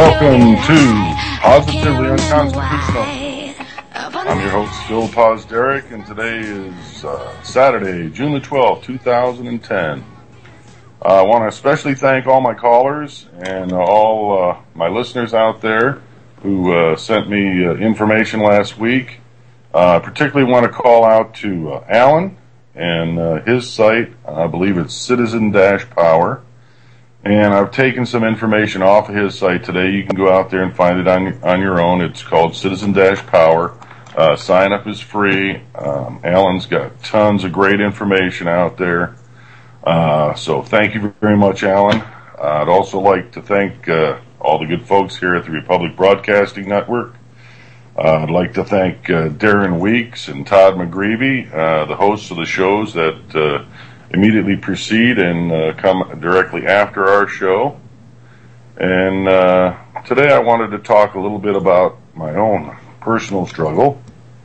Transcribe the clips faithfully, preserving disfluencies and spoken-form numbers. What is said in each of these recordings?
Welcome to Positively Unconstitutional. I'm your host, Phil Paz Derek, and today is uh, Saturday, June the twelfth, two thousand ten. Uh, I want to especially thank all my callers and all uh, my listeners out there who uh, sent me uh, information last week. Uh, I particularly want to call out to uh, Alan and uh, his site. I believe it's Citizen Power. And I've taken some information off of his site today. You can go out there and find it on on your own. It's called Citizen Power. Uh, sign up is free. Um, Alan's got tons of great information out there. Uh, so thank you very much, Alan. Uh, I'd also like to thank uh, all the good folks here at the Republic Broadcasting Network. Uh, I'd like to thank uh, Darren Weeks and Todd McGreevy, uh, the hosts of the shows that uh, immediately precede and uh, come directly after our show. And uh, today I wanted to talk a little bit about my own personal struggle.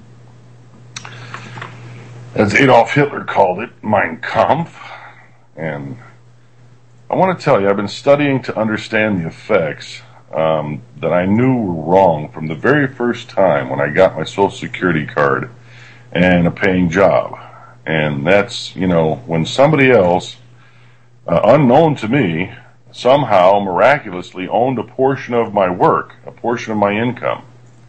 As Adolf Hitler called it, Mein Kampf. And I want to tell you, I've been studying to understand the effects um, that I knew were wrong from the very first time when I got my Social Security card and a paying job. And that's, you know, when somebody else, uh, unknown to me, somehow miraculously owned a portion of my work, a portion of my income.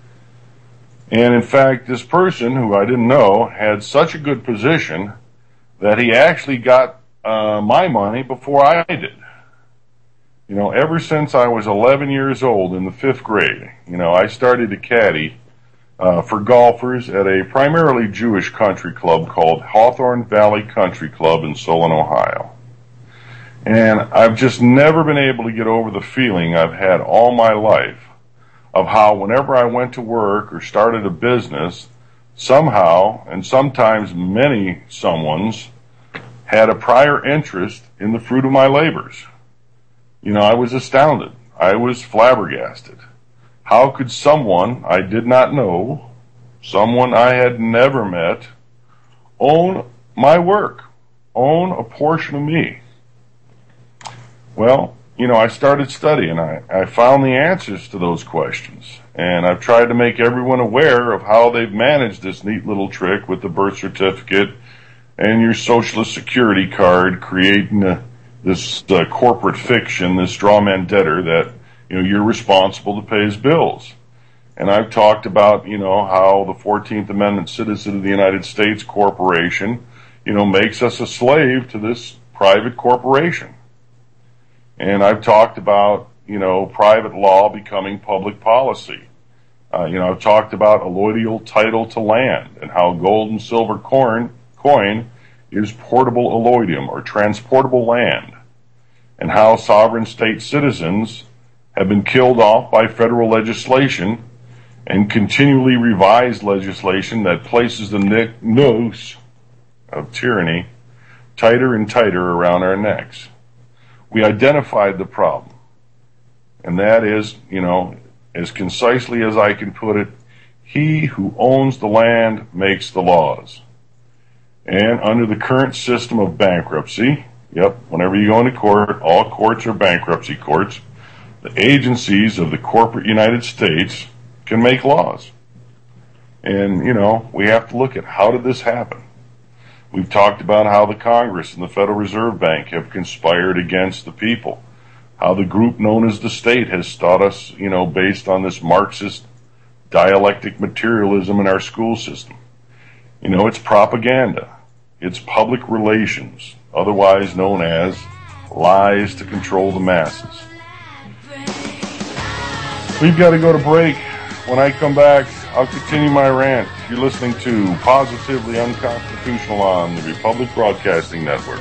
And in fact, this person, who I didn't know, had such a good position that he actually got uh, my money before I did. You know, ever since I was eleven years old in the fifth grade, you know, I started to caddy Uh, for golfers at a primarily Jewish country club called Hawthorne Valley Country Club in Solon, Ohio. And I've just never been able to get over the feeling I've had all my life of how whenever I went to work or started a business, somehow, and sometimes many someones, had a prior interest in the fruit of my labors. You know, I was astounded. I was flabbergasted. How could someone I did not know, someone I had never met, own my work, own a portion of me? Well, you know, I started studying. I, I found the answers to those questions. And I've tried to make everyone aware of how they've managed this neat little trick with the birth certificate and your Social Security card, creating a, this uh, corporate fiction, this straw man debtor that you know, you're responsible to pay his bills. And I've talked about, you know, how the fourteenth Amendment citizen of the United States corporation, you know, makes us a slave to this private corporation. And I've talked about, you know, private law becoming public policy. Uh, you know, I've talked about allodial title to land and how gold and silver coin, coin is portable allodium or transportable land, and how sovereign state citizens have been killed off by federal legislation and continually revised legislation that places the noose of tyranny tighter and tighter around our necks. We identified the problem, and that is, you know, as concisely as I can put it, he who owns the land makes the laws. And under the current system of bankruptcy, yep, whenever you go into court, all courts are bankruptcy courts, the agencies of the corporate United States can make laws. And, you know, we have to look at how did this happen. We've talked about how the Congress and the Federal Reserve Bank have conspired against the people, how the group known as the state has taught us, you know, based on this Marxist dialectic materialism in our school system. You know, it's propaganda. It's public relations, otherwise known as lies to control the masses. We've got to go to break. When I come back, I'll continue my rant. You're listening to Positively Unconstitutional on the Republic Broadcasting Network.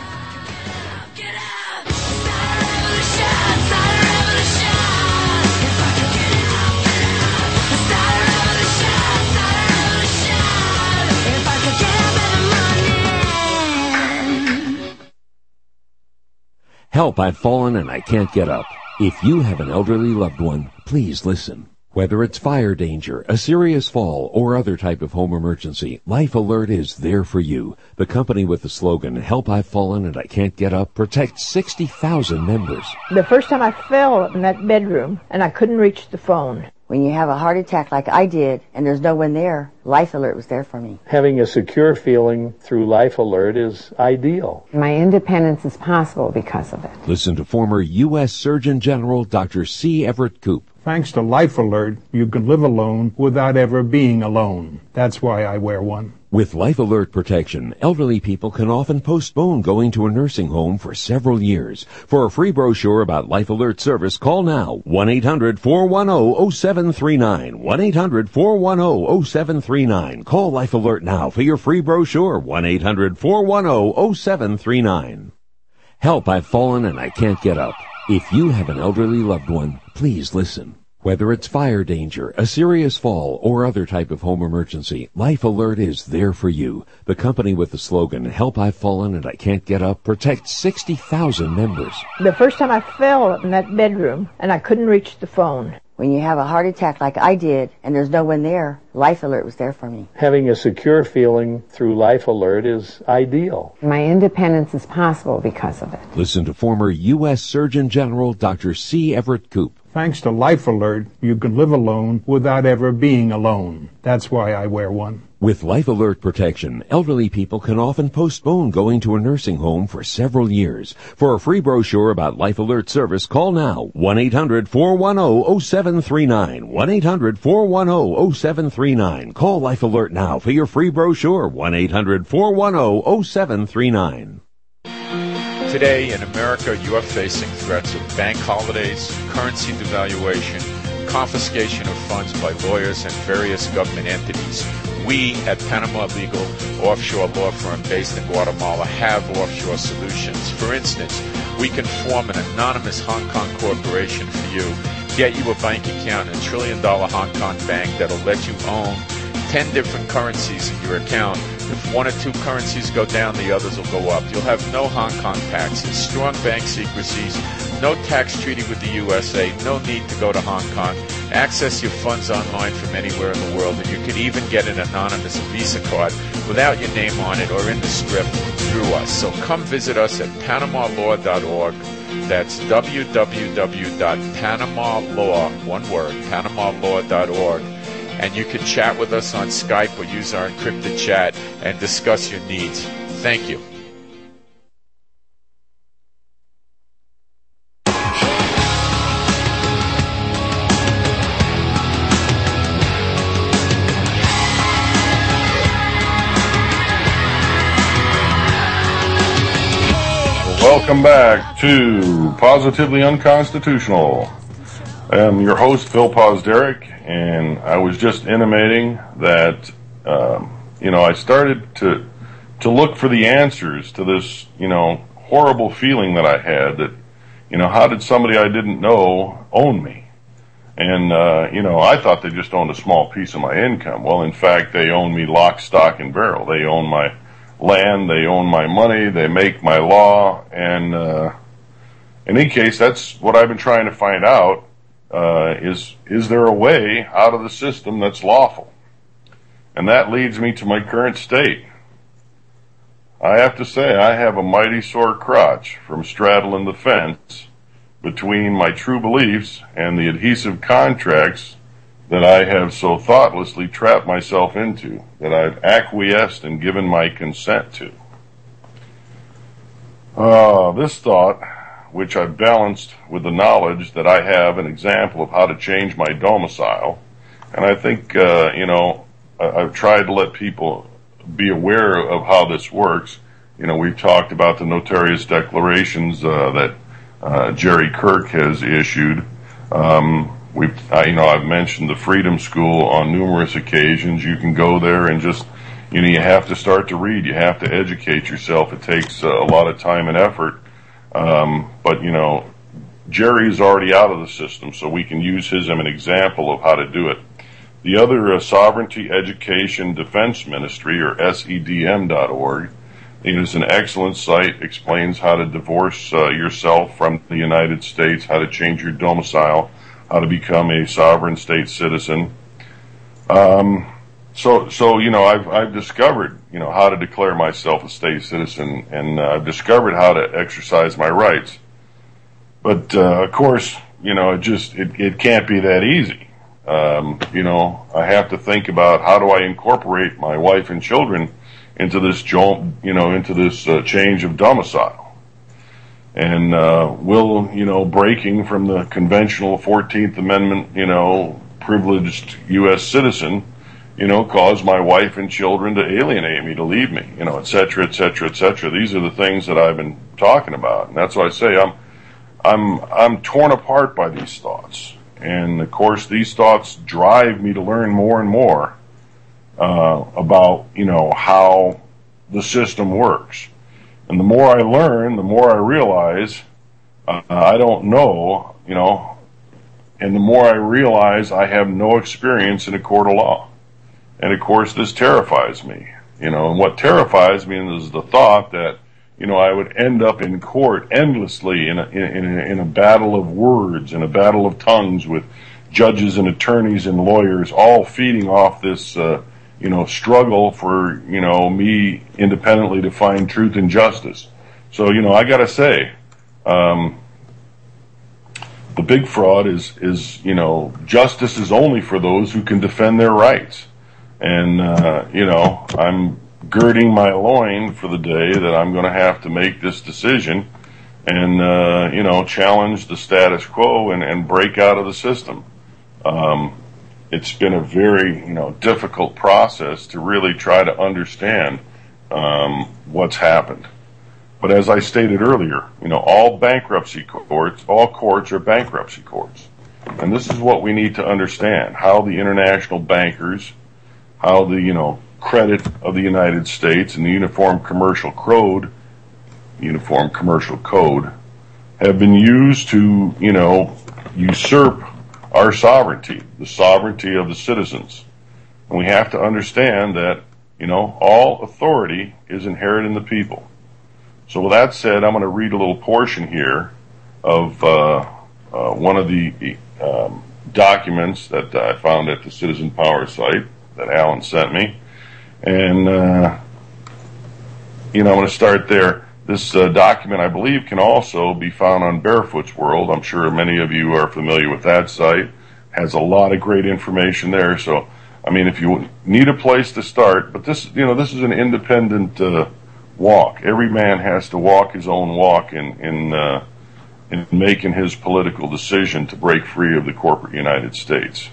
Help, I've fallen and I can't get up. If you have an elderly loved one, please listen. Whether it's fire danger, a serious fall, or other type of home emergency, Life Alert is there for you. The company with the slogan, Help I've Fallen and I Can't Get Up, protects sixty thousand members. The first time I fell in that bedroom and I couldn't reach the phone. When you have a heart attack like I did and there's no one there, Life Alert was there for me. Having a secure feeling through Life Alert is ideal. My independence is possible because of it. Listen to former U S Surgeon General Doctor C. Everett Koop. Thanks to Life Alert, you can live alone without ever being alone. That's why I wear one. With Life Alert protection, elderly people can often postpone going to a nursing home for several years. For a free brochure about Life Alert service, call now one eight hundred four one zero zero seven three nine. one eight hundred four one zero zero seven three nine. Call Life Alert now for your free brochure. one eight hundred four one zero zero seven three nine. Help, I've fallen and I can't get up. If you have an elderly loved one, please listen. Whether it's fire danger, a serious fall, or other type of home emergency, Life Alert is there for you. The company with the slogan, Help I've Fallen and I Can't Get Up, protects sixty thousand members. The first time I fell in that bedroom and I couldn't reach the phone. When you have a heart attack like I did and there's no one there, Life Alert was there for me. Having a secure feeling through Life Alert is ideal. My independence is possible because of it. Listen to former U S Surgeon General Doctor C. Everett Koop. Thanks to Life Alert, you can live alone without ever being alone. That's why I wear one. With Life Alert protection, elderly people can often postpone going to a nursing home for several years. For a free brochure about Life Alert service, call now one eight hundred four one zero zero seven three nine. one eight hundred four one zero zero seven three nine. Call Life Alert now for your free brochure. one eight hundred four one zero zero seven three nine. Today in America, you are facing threats of bank holidays, currency devaluation, confiscation of funds by lawyers and various government entities. We at Panama Legal, offshore law firm based in Guatemala, have offshore solutions. For instance, we can form an anonymous Hong Kong corporation for you, get you a bank account in a trillion dollar Hong Kong bank that'll let you own ten different currencies in your account. If one or two currencies go down, the others will go up. You'll have no Hong Kong taxes, strong bank secrecies, no tax treaty with the U S A, no need to go to Hong Kong. Access your funds online from anywhere in the world, and you could even get an anonymous Visa card without your name on it or in the script through us. So come visit us at panama law dot org. That's w w w dot panama law, one word, panama law dot org. And you can chat with us on Skype or use our encrypted chat and discuss your needs. Thank you. Welcome back to Positively Unconstitutional. I'm your host, Phil Posderick, and I was just intimating that, um, you know, I started to to look for the answers to this, you know, horrible feeling that I had that, you know, how did somebody I didn't know own me? And, uh, you know, I thought they just owned a small piece of my income. Well, in fact, they own me lock, stock, and barrel. They own my land, they own my money, they make my law, and uh, in any case, that's what I've been trying to find out. Uh, is is there a way out of the system that's lawful? And that leads me to my current state. I have to say I have a mighty sore crotch from straddling the fence between my true beliefs and the adhesive contracts that I have so thoughtlessly trapped myself into, that I've acquiesced and given my consent to. Uh, this thought, which I've balanced with the knowledge that I have an example of how to change my domicile. And I think, uh, you know, I've tried to let people be aware of how this works. You know, we've talked about the notarious declarations uh, that uh, Jerry Kirk has issued. Um, we've, uh, you know, I've mentioned the Freedom School on numerous occasions. You can go there and just, you know, you have to start to read. You have to educate yourself. It takes uh, a lot of time and effort. Um, but, you know, Jerry's already out of the system, so we can use his as an example of how to do it. The other uh, Sovereignty Education Defense Ministry, or S E D M dot org, it is an excellent site, explains how to divorce uh, yourself from the United States, how to change your domicile, how to become a sovereign state citizen. Um, so, so you know, I've I've discovered, you know, how to declare myself a state citizen, and uh, I've discovered how to exercise my rights. But uh, of course, you know, it just it, it can't be that easy. Um, you know, I have to think about how do I incorporate my wife and children into this jo- you know, into this uh, change of domicile. And uh, will, you know, breaking from the conventional fourteenth Amendment, you know, privileged U S citizen, you know, cause my wife and children to alienate me, to leave me, you know, et cetera, et cetera, et cetera. These are the things that I've been talking about. And that's why I say I'm, I'm, I'm torn apart by these thoughts. And of course, these thoughts drive me to learn more and more uh, about, you know, how the system works. And the more I learn, the more I realize uh, I don't know, you know, and the more I realize I have no experience in a court of law. And of course, this terrifies me, you know, and what terrifies me is the thought that, you know, I would end up in court endlessly in a, in a, in a battle of words, in a battle of tongues with judges and attorneys and lawyers all feeding off this, uh, you know, struggle for, you know, me independently to find truth and justice. So, you know, I gotta say, um, the big fraud is, is, you know, justice is only for those who can defend their rights. And, uh, you know, I'm girding my loin for the day that I'm going to have to make this decision and, uh, you know, challenge the status quo and, and break out of the system. Um, it's been a very, you know, difficult process to really try to understand um, what's happened. But as I stated earlier, you know, all bankruptcy courts, all courts are bankruptcy courts. And this is what we need to understand, how the international bankers, how the, you know, credit of the United States and the Uniform Commercial Code, Uniform Commercial Code, have been used to, you know, usurp our sovereignty, the sovereignty of the citizens. And we have to understand that, you know, all authority is inherent in the people. So with that said, I'm going to read a little portion here of uh, uh, one of the um, documents that I found at the Citizen Power site that Alan sent me. And, uh, you know, I'm going to start there. This uh, document, I believe, can also be found on Barefoot's World. I'm sure many of you are familiar with that site. Has a lot of great information there. So, I mean, if you need a place to start, but this, you know, this is an independent uh, walk. Every man has to walk his own walk in in, uh, in making his political decision to break free of the corporate United States.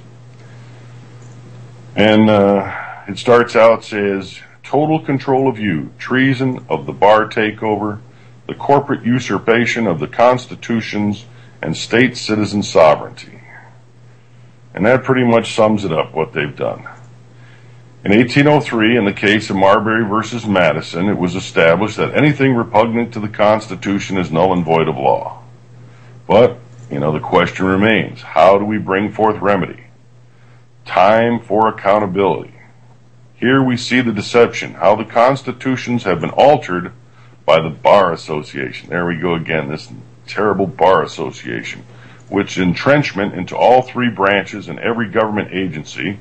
And uh, it starts out, says, total control of you, treason of the bar takeover, the corporate usurpation of the constitutions and state citizen sovereignty. And that pretty much sums it up, what they've done. In eighteen oh three, in the case of Marbury versus Madison, it was established that anything repugnant to the Constitution is null and void of law. But, you know, the question remains, how do we bring forth remedy? Time for accountability. Here we see the deception, how the constitutions have been altered by the Bar Association. There we go again, this terrible Bar Association, which entrenchment into all three branches in every government agency.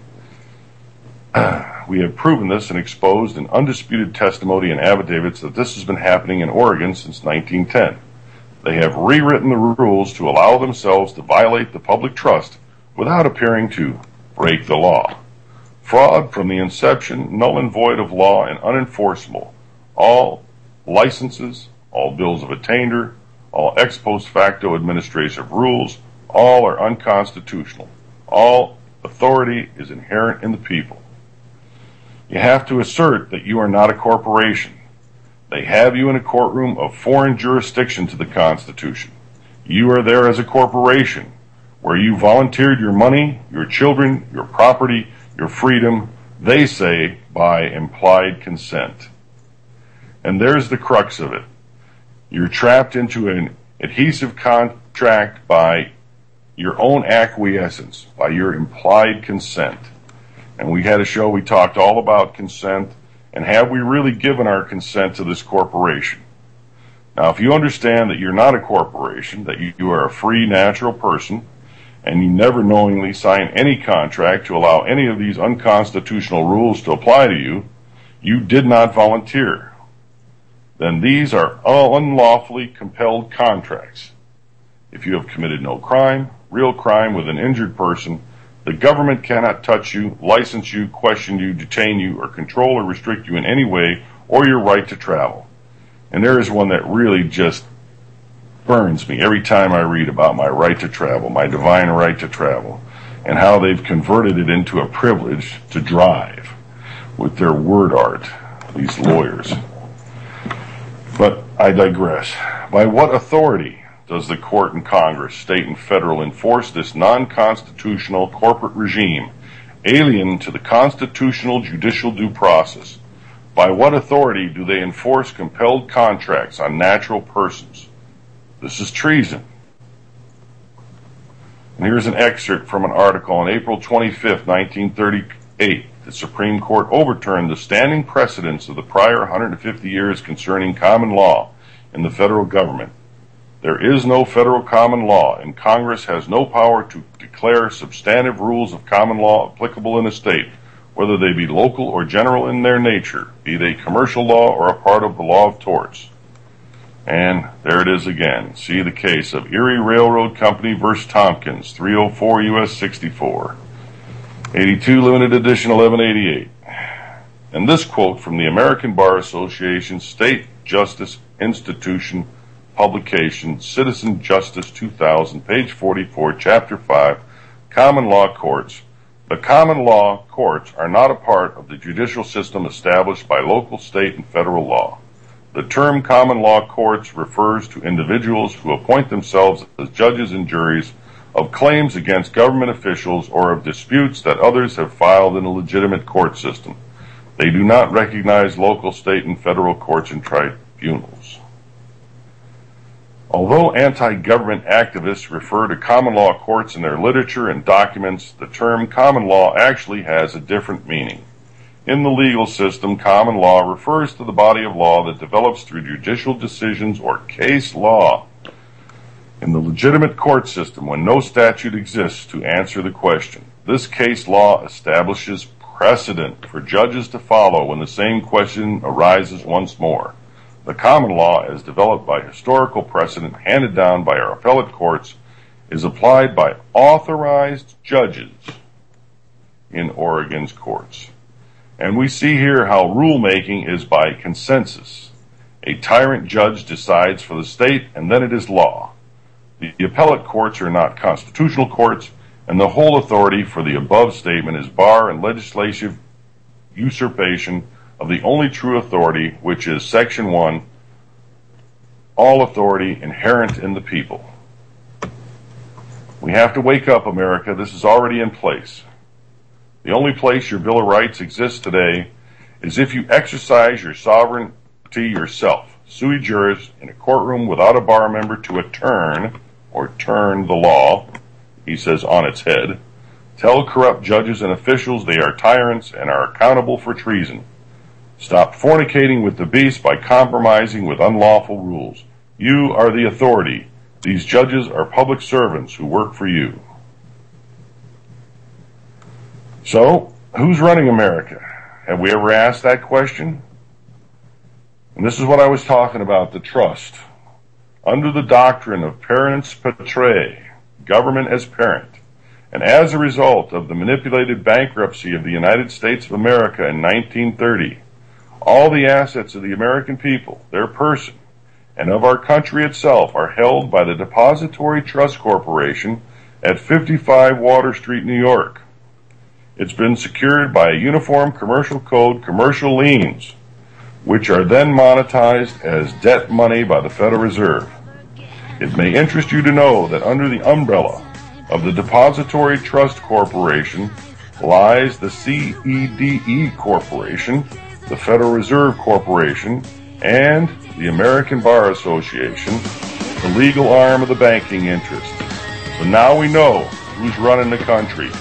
We have proven this and exposed in undisputed testimony and affidavits that this has been happening in Oregon since nineteen ten. They have rewritten the rules to allow themselves to violate the public trust without appearing to break the law. Fraud from the inception, null and void of law and unenforceable. All licenses, all bills of attainder, all ex post facto administrative rules, all are unconstitutional. All authority is inherent in the people. You have to assert that you are not a corporation. They have you in a courtroom of foreign jurisdiction to the Constitution. You are there as a corporation, where you volunteered your money, your children, your property, your freedom, they say, by implied consent. And there's the crux of it. You're trapped into an adhesive contract by your own acquiescence, by your implied consent. And we had a show, we talked all about consent, and have we really given our consent to this corporation? Now, if you understand that you're not a corporation, that you are a free, natural person, and you never knowingly sign any contract to allow any of these unconstitutional rules to apply to you, you did not volunteer. Then these are unlawfully compelled contracts. If you have committed no crime, real crime with an injured person, the government cannot touch you, license you, question you, detain you, or control or restrict you in any way or your right to travel. And there is one that really just burns me every time I read about my right to travel, my divine right to travel, and how they've converted it into a privilege to drive with their word art, these lawyers. But I digress. By what authority does the court and Congress, state and federal, enforce this non-constitutional corporate regime, alien to the constitutional judicial due process? By what authority do they enforce compelled contracts on natural persons? This is treason. And here's an excerpt from an article on April twenty-fifth, nineteen thirty-eight. The Supreme Court overturned the standing precedents of the prior one hundred fifty years concerning common law in the federal government. There is no federal common law, and Congress has no power to declare substantive rules of common law applicable in a state, whether they be local or general in their nature, be they commercial law or a part of the law of torts. And there it is again. See the case of Erie Railroad Company versus Tompkins, three oh four U S sixty-four, eighty-two limited edition eleven eighty-eight. And this quote from the American Bar Association State Justice Institution publication, Citizen Justice two thousand, page forty-four, chapter five, Common Law Courts. The common law courts are not a part of the judicial system established by local, state, and federal law. The term common law courts refers to individuals who appoint themselves as judges and juries of claims against government officials or of disputes that others have filed in a legitimate court system. They do not recognize local, state, and federal courts and tribunals. Although anti-government activists refer to common law courts in their literature and documents, the term common law actually has a different meaning. In the legal system, common law refers to the body of law that develops through judicial decisions or case law. In the legitimate court system, when no statute exists to answer the question, this case law establishes precedent for judges to follow when the same question arises once more. The common law, as developed by historical precedent handed down by our appellate courts, is applied by authorized judges in Oregon's courts. And we see here how rulemaking is by consensus. A tyrant judge decides for the state, and then it is law. The appellate courts are not constitutional courts, and the whole authority for the above statement is bar and legislative usurpation of the only true authority, which is Section one, all authority inherent in the people. We have to wake up, America. This is already in place. The only place your Bill of Rights exists today is if you exercise your sovereignty yourself, sui juris, in a courtroom without a bar member to a turn, or turn the law, he says, on its head. Tell corrupt judges and officials they are tyrants and are accountable for treason. Stop fornicating with the beast by compromising with unlawful rules. You are the authority. These judges are public servants who work for you. So, who's running America? Have we ever asked that question? And this is what I was talking about, the trust. Under the doctrine of parens patriae, government as parent, and as a result of the manipulated bankruptcy of the United States of America in nineteen thirty, all the assets of the American people, their person, and of our country itself are held by the Depository Trust Corporation at fifty-five Water Street, New York. It's been secured by a uniform commercial code commercial liens, which are then monetized as debt money by the Federal Reserve. It may interest you to know that under the umbrella of the Depository Trust Corporation lies the C E D E Corporation, the Federal Reserve Corporation, and the American Bar Association, the legal arm of the banking interest. So now we know who's running the country.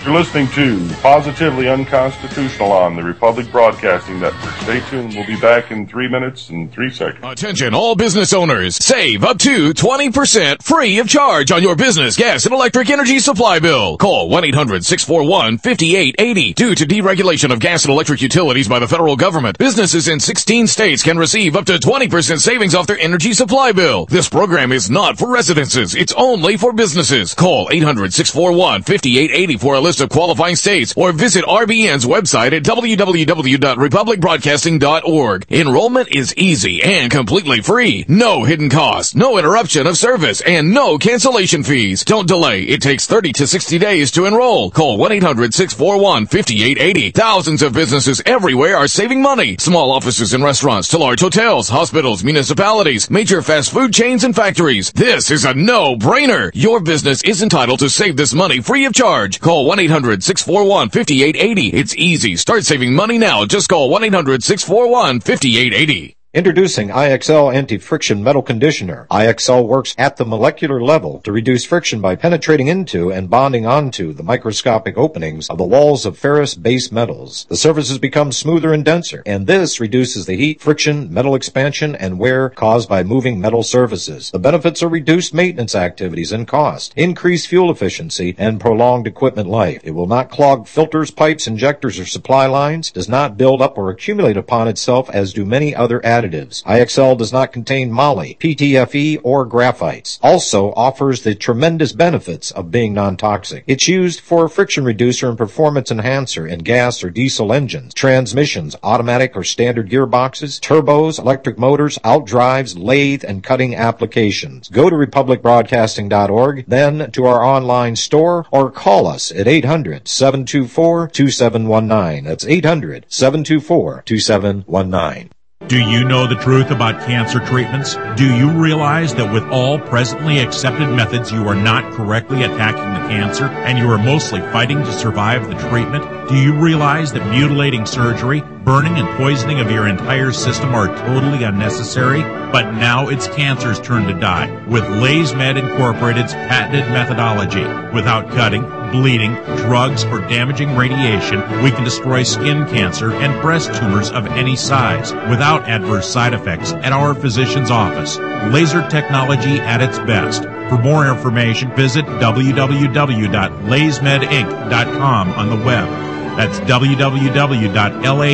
You're listening to Positively Unconstitutional on the Republic Broadcasting Network. Stay tuned. We'll be back in three minutes and three seconds. Attention all business owners. Save up to twenty percent free of charge on your business gas and electric energy supply bill. Call one eight hundred six four one five eight eight zero. Due to deregulation of gas and electric utilities by the federal government, businesses in sixteen states can receive up to twenty percent savings off their energy supply bill. This program is not for residences. It's only for businesses. Call eight hundred six four one five eight eight zero for a list of qualifying states, or visit R B N's website at w w w dot republic broadcasting dot org. Enrollment is easy and completely free. No hidden costs, no interruption of service, and no cancellation fees. Don't delay. It takes thirty to sixty days to enroll. Call one eight hundred six four one five eight eight zero. Thousands of businesses everywhere are saving money. Small offices and restaurants to large hotels, hospitals, municipalities, major fast food chains, and factories. This is a no-brainer. Your business is entitled to save this money free of charge. Call one eight hundred six four one five eight eight zero. It's easy. Start saving money now. Just call one eight hundred six four one five eight eight zero. Introducing I X L Anti-Friction Metal Conditioner. I X L works at the molecular level to reduce friction by penetrating into and bonding onto the microscopic openings of the walls of ferrous base metals. The surfaces become smoother and denser, and this reduces the heat, friction, metal expansion, and wear caused by moving metal surfaces. The benefits are reduced maintenance activities and cost, increased fuel efficiency, and prolonged equipment life. It will not clog filters, pipes, injectors, or supply lines, does not build up or accumulate upon itself as do many other additives. I X L does not contain moly, P T F E, or graphites. Also offers the tremendous benefits of being non-toxic. It's used for a friction reducer and performance enhancer in gas or diesel engines, transmissions, automatic or standard gearboxes, turbos, electric motors, outdrives, lathe, and cutting applications. Go to republic broadcasting dot org, then to our online store, or call us at eight hundred seven two four two seven one nine. That's eight hundred seven two four two seven one nine. Do you know the truth about cancer treatments? Do you realize that with all presently accepted methods, you are not correctly attacking the cancer, and you are mostly fighting to survive the treatment? Do you realize that mutilating surgery, burning and poisoning of your entire system are totally unnecessary? But now it's cancer's turn to die with LaysMed Incorporated's patented methodology. Without cutting, bleeding, drugs, or damaging radiation, we can destroy skin cancer and breast tumors of any size without adverse side effects at our physician's office. Laser technology at its best. For more information, visit w w w dot lays med inc dot com on the web. That's w w w dot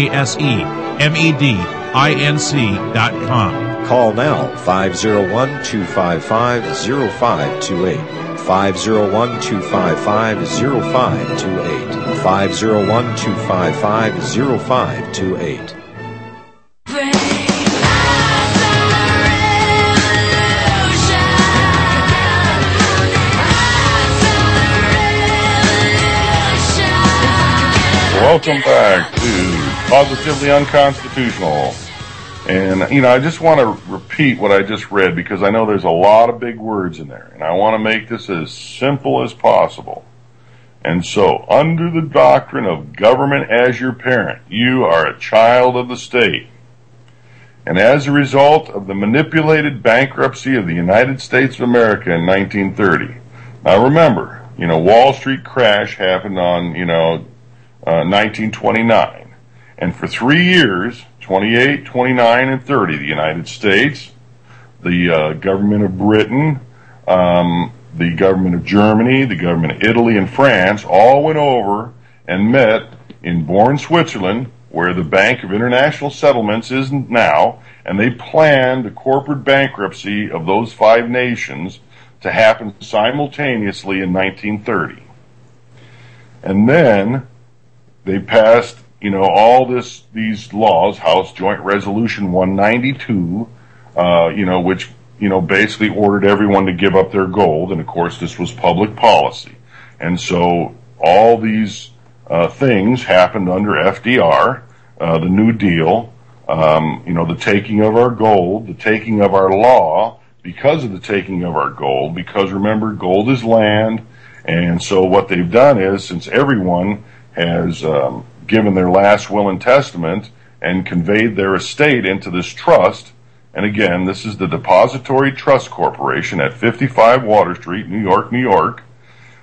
laysmedinc dot com. Call now, five oh one, two five five, oh five two eight. five oh one, two five five, oh five two eight. five oh one, two five five, oh five two eight. Welcome back to Positively Unconstitutional. And, you know, I just want to repeat what I just read because I know there's a lot of big words in there. And I want to make this as simple as possible. And so, under the doctrine of government as your parent, you are a child of the state. And as a result of the manipulated bankruptcy of the United States of America in nineteen thirty. Now remember, you know, Wall Street crash happened on, you know, uh, nineteen twenty-nine. And for three years, twenty-eight, twenty-nine, and thirty, the United States, the uh, government of Britain, um, the government of Germany, the government of Italy, and France all went over and met in Born, Switzerland, where the Bank of International Settlements is now, and they planned the corporate bankruptcy of those five nations to happen simultaneously in nineteen thirty. And then they passed, you know, all this, these laws, House Joint Resolution one ninety-two, uh, you know, which, you know, basically ordered everyone to give up their gold. And of course, this was public policy. And so all these uh, things happened under F D R, uh, the New Deal, um, you know, the taking of our gold, the taking of our law because of the taking of our gold, because remember, gold is land. And so what they've done is, since everyone has um, given their last will and testament and conveyed their estate into this trust, and again, this is the Depository Trust Corporation at fifty-five Water Street, New York, New York.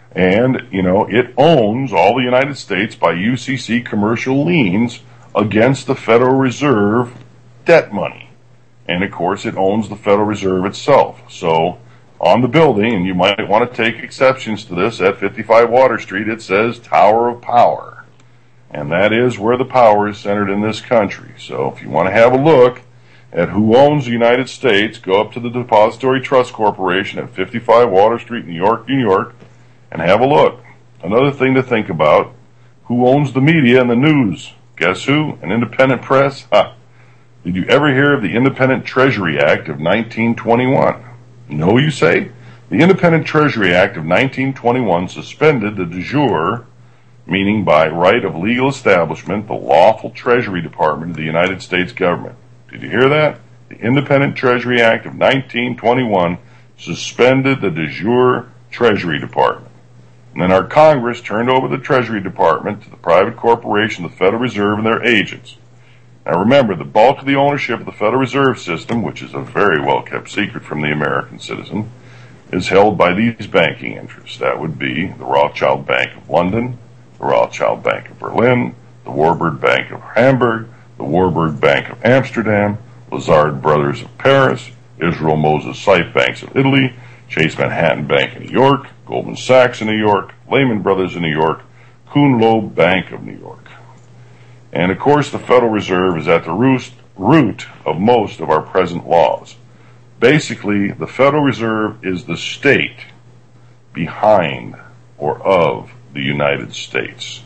And, you know, it owns all the United States by U C C commercial liens against the Federal Reserve debt money. And, of course, it owns the Federal Reserve itself. So, on the building, and you might want to take exceptions to this, at fifty-five Water Street, it says Tower of Power. And that is where the power is centered in this country. So, if you want to have a look at who owns the United States, go up to the Depository Trust Corporation at fifty-five Water Street, New York, New York, and have a look. Another thing to think about, who owns the media and the news? Guess who? An independent press? Ha! Did you ever hear of the Independent Treasury Act of nineteen twenty-one? No, you say? The Independent Treasury Act of nineteen twenty-one suspended the de jure, meaning by right of legal establishment, the lawful Treasury Department of the United States government. Did you hear that? The Independent Treasury Act of nineteen twenty-one suspended the de jure Treasury Department. And then our Congress turned over the Treasury Department to the private corporation, the Federal Reserve, and their agents. Now remember, the bulk of the ownership of the Federal Reserve System, which is a very well-kept secret from the American citizen, is held by these banking interests. That would be the Rothschild Bank of London, the Rothschild Bank of Berlin, the Warburg Bank of Hamburg, the Warburg Bank of Amsterdam, Lazard Brothers of Paris, Israel Moses Seife Banks of Italy, Chase Manhattan Bank in New York, Goldman Sachs in New York, Lehman Brothers in New York, Kuhn Loeb Bank of New York. And of course, the Federal Reserve is at the root, root of most of our present laws. Basically, the Federal Reserve is the state behind or of the United States.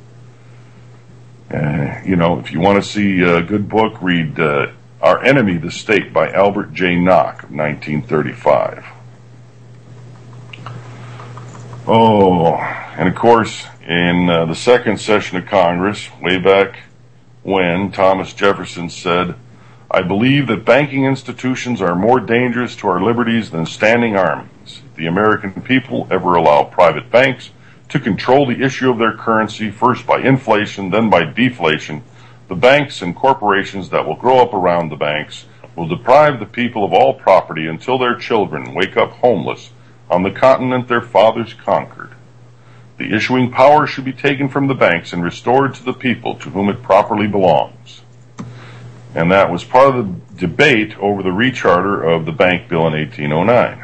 Uh, you know, if you want to see a good book, read uh, Our Enemy, the State by Albert J. Nock of nineteen thirty-five. Oh, and of course, in uh, the second session of Congress, way back when, Thomas Jefferson said, "I believe that banking institutions are more dangerous to our liberties than standing armies. If the American people ever allow private banks to control the issue of their currency, first by inflation, then by deflation, the banks and corporations that will grow up around the banks will deprive the people of all property until their children wake up homeless on the continent their fathers conquered. The issuing power should be taken from the banks and restored to the people to whom it properly belongs." And that was part of the debate over the recharter of the bank bill in eighteen oh nine.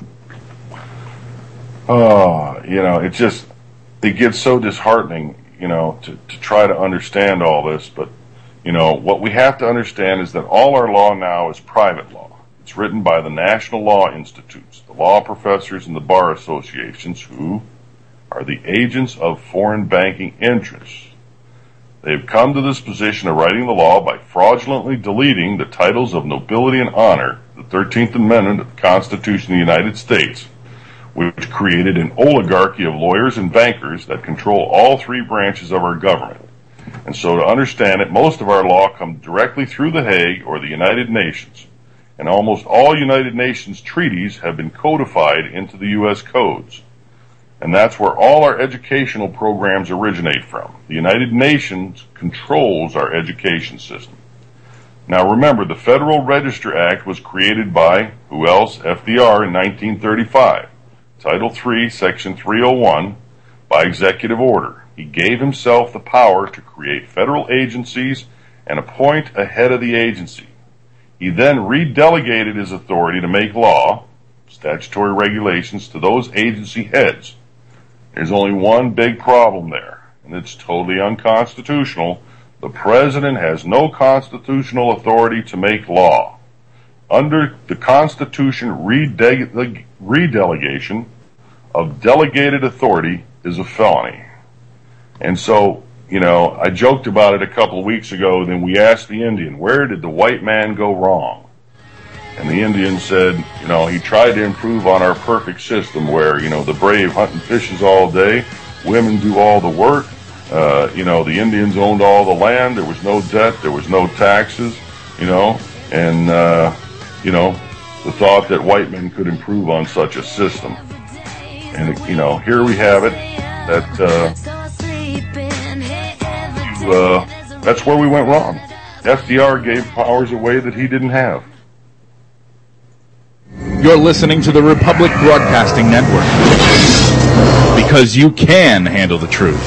Oh, you know, it just, it gets so disheartening, you know, to, to try to understand all this. But, you know, what we have to understand is that all our law now is private law. It's written by the National Law Institutes, the law professors, and the bar associations, who are the agents of foreign banking interests. They've come to this position of writing the law by fraudulently deleting the titles of nobility and honor, the thirteenth Amendment of the Constitution of the United States, which created an oligarchy of lawyers and bankers that control all three branches of our government. And so to understand it, most of our law comes directly through The Hague or the United Nations. And almost all United Nations treaties have been codified into the U S codes. And that's where all our educational programs originate from. The United Nations controls our education system. Now remember, the Federal Register Act was created by, who else? F D R in nineteen thirty-five. Title three, Section three oh one, by executive order. He gave himself the power to create federal agencies and appoint a head of the agency. He then redelegated his authority to make law, statutory regulations, to those agency heads. There's only one big problem there, and it's totally unconstitutional. The president has no constitutional authority to make law. Under the Constitution, redele- redelegation of delegated authority is a felony. And so, you know, I joked about it a couple of weeks ago, then we asked the Indian, where did the white man go wrong? And the Indian said, you know, he tried to improve on our perfect system where, you know, the brave hunt and fishes all day, women do all the work, uh, you know, the Indians owned all the land, there was no debt, there was no taxes, you know, and, uh, you know, the thought that white men could improve on such a system. And, you know, here we have it, that, uh, Uh, that's where we went wrong. F D R gave powers away that he didn't have. You're listening to the Republic Broadcasting Network. Because you can handle the truth.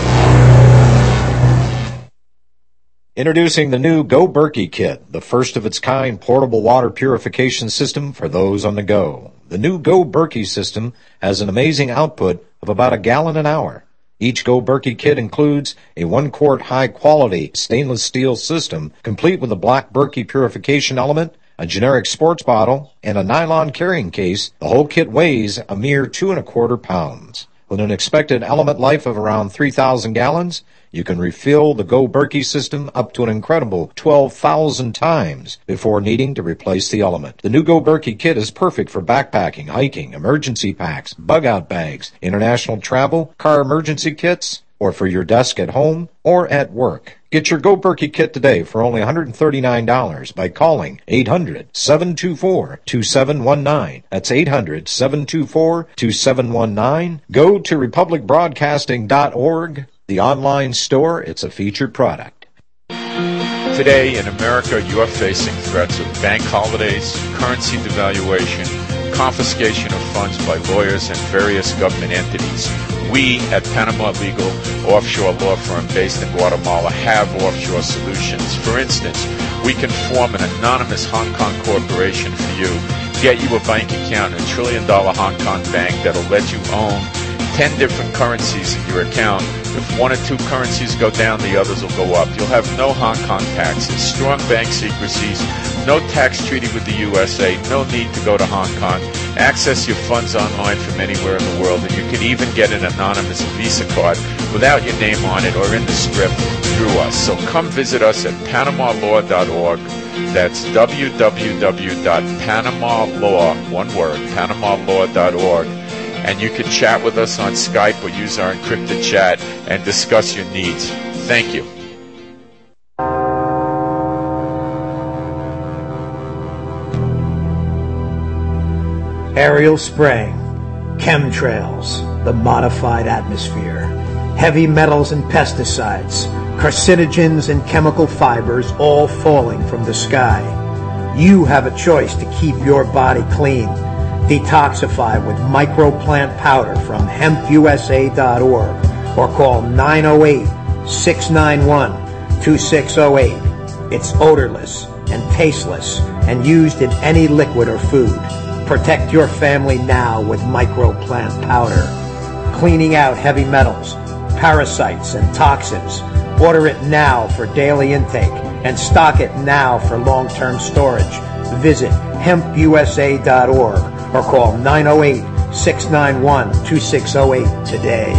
Introducing the new Go Berkey Kit, the first of its kind portable water purification system for those on the go. The new Go Berkey system has an amazing output of about a gallon an hour. Each Go Berkey kit includes a one-quart high-quality stainless steel system, complete with a black Berkey purification element, a generic sports bottle, and a nylon carrying case. The whole kit weighs a mere two and a quarter pounds. With an expected element life of around three thousand gallons, you can refill the Go Berkey system up to an incredible twelve thousand times before needing to replace the element. The new Go Berkey kit is perfect for backpacking, hiking, emergency packs, bug-out bags, international travel, car emergency kits, or for your desk at home or at work. Get your Go Berkey kit today for only one hundred thirty-nine dollars by calling eight hundred, seven two four, two seven one nine. That's eight hundred, seven two four, two seven one nine. Go to republic broadcasting dot org, the online store. It's a featured product. Today in America, you are facing threats of bank holidays, currency devaluation, confiscation of funds by lawyers and various government entities. We at Panama Legal, offshore law firm based in Guatemala, have offshore solutions. For instance, we can form an anonymous Hong Kong corporation for you, get you a bank account in a trillion dollar Hong Kong bank that'll let you own ten different currencies in your account. If one or two currencies go down, the others will go up. You'll have no Hong Kong taxes, strong bank secrecies, no tax treaty with the U S A, no need to go to Hong Kong. Access your funds online from anywhere in the world, and you can even get an anonymous Visa card without your name on it or in the script through us. So come visit us at panama law dot org. That's w w w dot panama law, one word, panama law dot org. And you can chat with us on Skype or use our encrypted chat and discuss your needs. Thank you. Aerial spraying, chemtrails, the modified atmosphere, heavy metals and pesticides, carcinogens and chemical fibers all falling from the sky. You have a choice to keep your body clean. Detoxify with microplant powder from hemp u s a dot org or call nine oh eight, six nine one, two six oh eight. It's odorless and tasteless and used in any liquid or food. Protect your family now with microplant powder. Cleaning out heavy metals, parasites, and toxins. Order it now for daily intake and stock it now for long-term storage. Visit hemp u s a dot org or call nine oh eight, six nine one, two six oh eight today.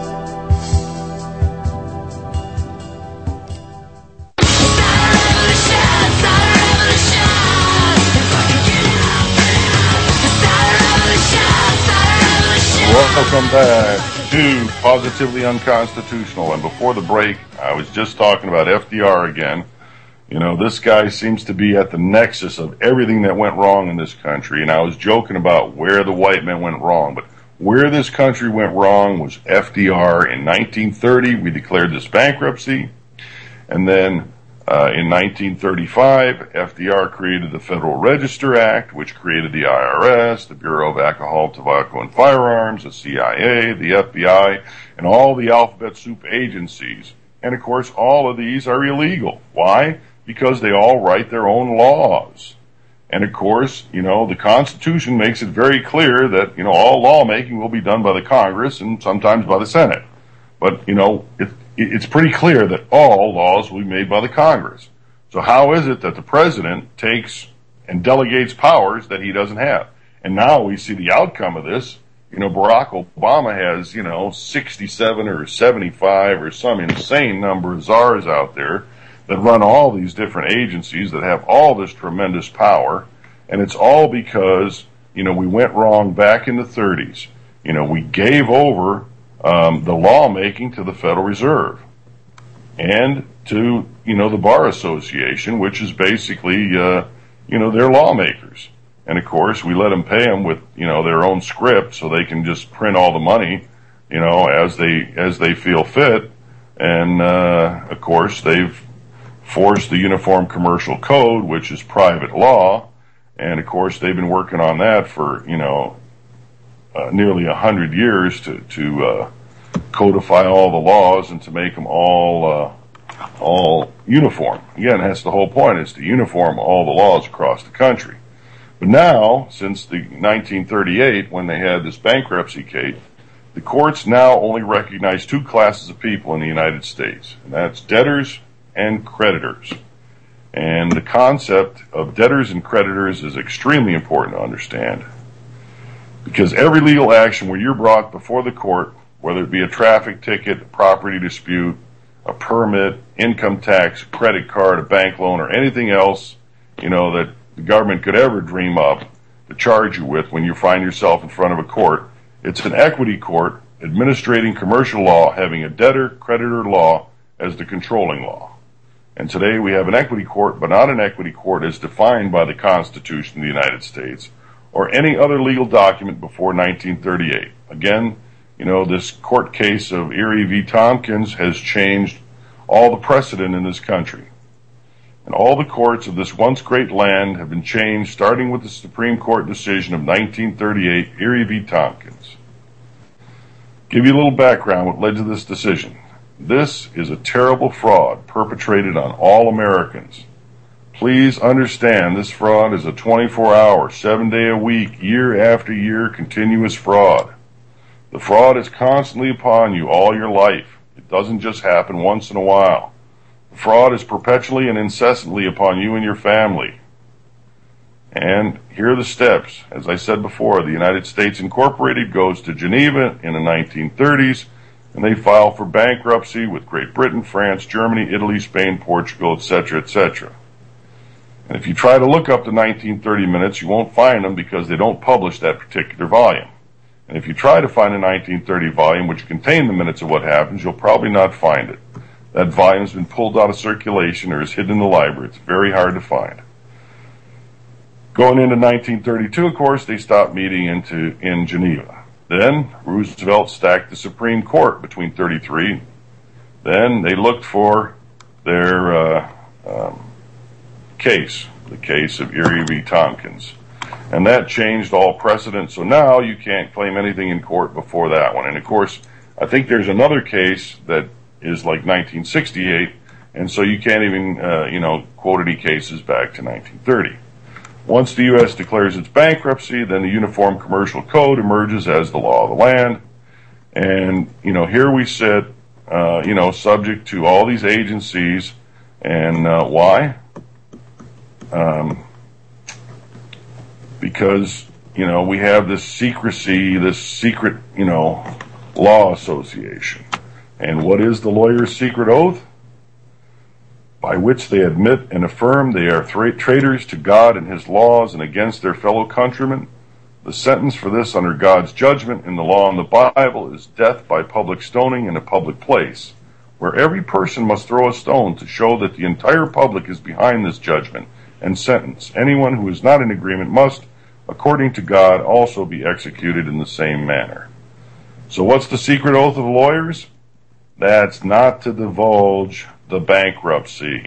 Welcome back to Positively Unconstitutional. And before the break, I was just talking about F D R again. You know, this guy seems to be at the nexus of everything that went wrong in this country. And I was joking about where the white men went wrong. But where this country went wrong was F D R. In nineteen thirty, we declared this bankruptcy. And then uh, in nineteen thirty-five, F D R created the Federal Register Act, which created the I R S, the Bureau of Alcohol, Tobacco, and Firearms, the C I A, the F B I, and all the alphabet soup agencies. And, of course, all of these are illegal. Why? Because they all write their own laws. And, of course, you know, the Constitution makes it very clear that, you know, all lawmaking will be done by the Congress and sometimes by the Senate. But, you know, it, it's pretty clear that all laws will be made by the Congress. So how is it that the president takes and delegates powers that he doesn't have? And now we see the outcome of this. You know, Barack Obama has, you know, sixty-seven or seventy-five or some insane number of czars out there that run all these different agencies that have all this tremendous power. And it's all because, you know, we went wrong back in the thirties. You know, we gave over um, the lawmaking to the Federal Reserve and to, you know, the Bar Association, which is basically, uh, you know, they're lawmakers. And, of course, we let them pay them with, you know, their own script so they can just print all the money, you know, as they as they feel fit. And, uh, of course, they've forced the Uniform Commercial Code, which is private law. And of course, they've been working on that for, you know, uh, nearly a hundred years to, to, uh, codify all the laws and to make them all, uh, all uniform. Again, that's the whole point, is to uniform all the laws across the country. But now, since the nineteen thirty-eight, when they had this bankruptcy case, the courts now only recognize two classes of people in the United States, and that's debtors and creditors. And the concept of debtors and creditors is extremely important to understand, because every legal action where you're brought before the court, whether it be a traffic ticket, a property dispute, a permit, income tax, a credit card, a bank loan, or anything else, you know, that the government could ever dream up to charge you with when you find yourself in front of a court, it's an equity court administrating commercial law, having a debtor-creditor law as the controlling law. And today we have an equity court, but not an equity court as defined by the Constitution of the United States or any other legal document before nineteen thirty-eight. Again, you know, this court case of Erie v. Tompkins has changed all the precedent in this country. And all the courts of this once great land have been changed, starting with the Supreme Court decision of nineteen thirty-eight, Erie v. Tompkins. Give you a little background what led to this decision. This is a terrible fraud perpetrated on all Americans. Please understand, this fraud is a twenty-four hour, seven day a week, year after year continuous fraud. The fraud is constantly upon you all your life. It doesn't just happen once in a while. The fraud is perpetually and incessantly upon you and your family. And here are the steps. As I said before, the United States Incorporated goes to Geneva in the nineteen thirties, and they file for bankruptcy with Great Britain, France, Germany, Italy, Spain, Portugal, et cetera, et cetera. And if you try to look up the nineteen thirty minutes, you won't find them because they don't publish that particular volume. And if you try to find a nineteen thirty volume which contains the minutes of what happens, you'll probably not find it. That volume's been pulled out of circulation or is hidden in the library. It's very hard to find. Going into nineteen thirty-two, of course, they stopped meeting into, in Geneva. Then Roosevelt stacked the Supreme Court between thirty-three. Then they looked for their uh, um, case, the case of Erie v. Tompkins. And that changed all precedent, so now you can't claim anything in court before that one. And of course, I think there's another case that is like nineteen sixty-eight, and so you can't even, uh, you know, quote any cases back to nineteen thirty. Once the U S declares its bankruptcy, then the Uniform Commercial Code emerges as the law of the land. And, you know, here we sit, uh, you know, subject to all these agencies. And uh, why? Um, because, you know, we have this secrecy, this secret, you know, law association. And what is the lawyer's secret oath? By which they admit and affirm they are tra- traitors to God and his laws and against their fellow countrymen. The sentence for this under God's judgment in the law and the Bible is death by public stoning in a public place, where every person must throw a stone to show that the entire public is behind this judgment and sentence. Anyone who is not in agreement must, according to God, also be executed in the same manner. So what's the secret oath of lawyers? That's not to divulge the bankruptcy.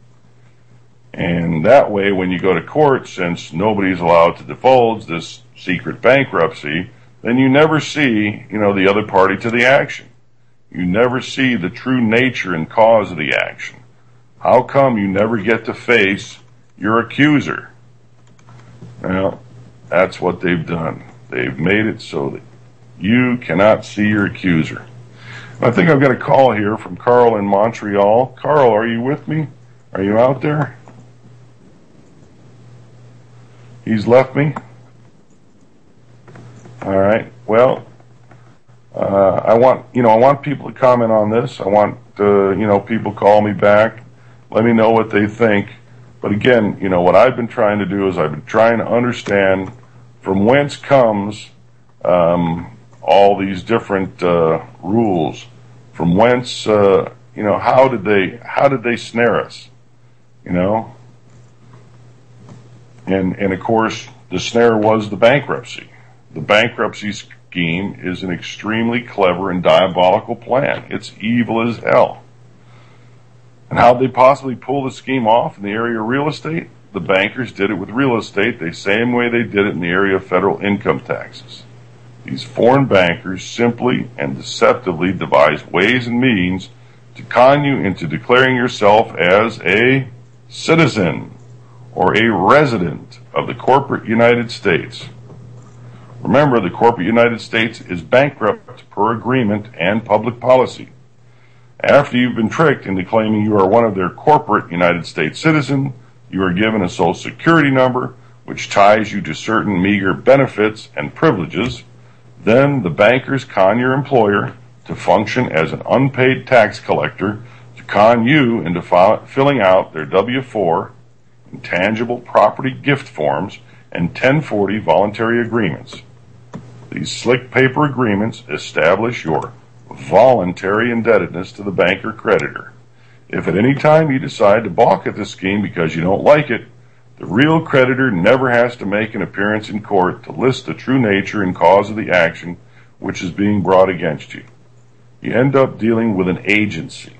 And that way, when you go to court, since nobody's allowed to divulge this secret bankruptcy, then you never see, you know, the other party to the action. You never see the true nature and cause of the action. How come you never get to face your accuser? Well, that's what they've done. They've made it so that you cannot see your accuser. I think I've got a call here from Carl in Montreal. Carl, are you with me? Are you out there? He's left me? All right. Well, uh, I want, you know, I want people to comment on this. I want, uh, you know, people call me back. Let me know what they think. But again, you know, what I've been trying to do is I've been trying to understand from whence comes um, all these different uh, rules. From whence, uh, you know, how did they, how did they snare us, you know? And, and of course, the snare was the bankruptcy. The bankruptcy scheme is an extremely clever and diabolical plan. It's evil as hell. And how'd they possibly pull the scheme off in the area of real estate? the bankers did it with real estate the same way they did it in the area of federal income taxes. These foreign bankers simply and deceptively devise ways and means to con you into declaring yourself as a citizen or a resident of the corporate United States. Remember, the corporate United States is bankrupt per agreement and public policy. After you've been tricked into claiming you are one of their corporate United States citizens, you are given a social security number which ties you to certain meager benefits and privileges. Then the bankers con your employer to function as an unpaid tax collector to con you into fi- filling out their W four, intangible property gift forms, and ten forty voluntary agreements. These slick paper agreements establish your voluntary indebtedness to the banker creditor. If at any time you decide to balk at this scheme because you don't like it, the real creditor never has to make an appearance in court to list the true nature and cause of the action which is being brought against you. You end up dealing with an agency.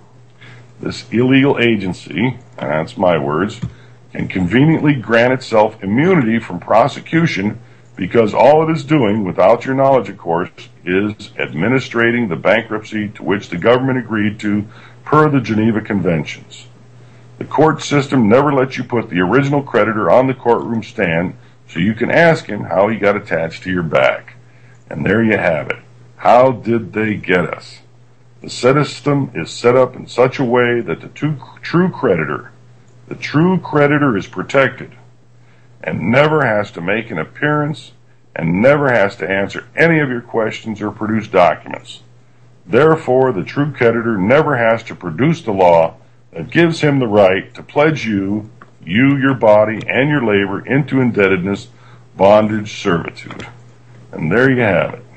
This illegal agency, and that's my words, can conveniently grant itself immunity from prosecution because all it is doing, without your knowledge of course, is administrating the bankruptcy to which the government agreed to per the Geneva Conventions. The court system never lets you put the original creditor on the courtroom stand so you can ask him how he got attached to your back. And there you have it. How did they get us? The system is set up in such a way that the two, true creditor, the true creditor is protected and never has to make an appearance and never has to answer any of your questions or produce documents. Therefore, the true creditor never has to produce the law that gives him the right to pledge you, you, your body, and your labor into indebtedness, bondage, servitude. And there you have it.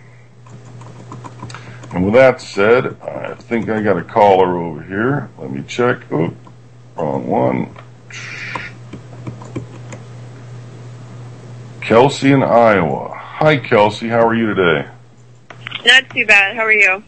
And with that said, I think I got a caller over here. Let me check. Oh, wrong one. Kelsey in Iowa. Hi, Kelsey. How are you today? Not too bad. How are you?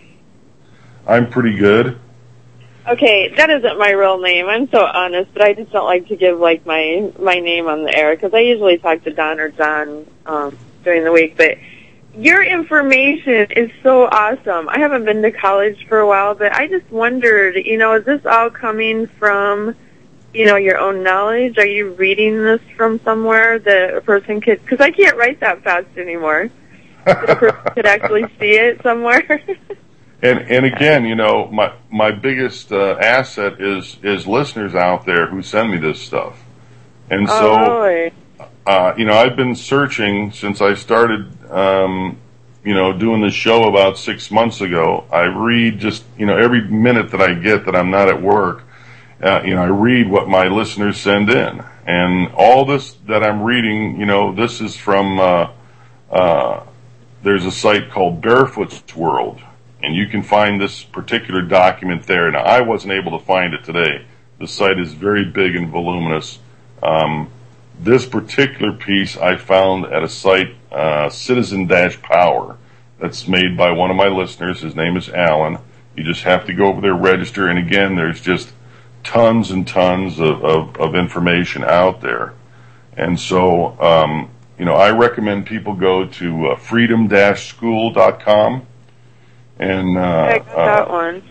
I'm pretty good. Okay, that isn't my real name. I'm so honest, but I just don't like to give like my my name on the air because I usually talk to Don or John um, during the week. But your information is so awesome. I haven't been to college for a while, but I just wondered, you know, is this all coming from, you know, your own knowledge? Are you reading this from somewhere that a person could? Because I can't write that fast anymore. That a person could actually see it somewhere. And and again, you know, my my biggest uh, asset is is listeners out there who send me this stuff, and so oh, really? uh, you know, I've been searching since I started, um, you know, doing this show about six months ago. I read just you know every minute that I get that I'm not at work, uh, you know, I read what my listeners send in, and all this that I'm reading, you know, this is from uh, uh, there's a site called Barefoot's World. And you can find this particular document there. Now, I wasn't able to find it today. The site is very big and voluminous. Um, this particular piece I found at a site, uh, Citizen-Power, that's made by one of my listeners. His name is Alan. You just have to go over there, register, and again, there's just tons and tons of, of, of information out there. And so, um, you know, I recommend people go to uh, freedom dash school dot com. And uh, I got that uh, one.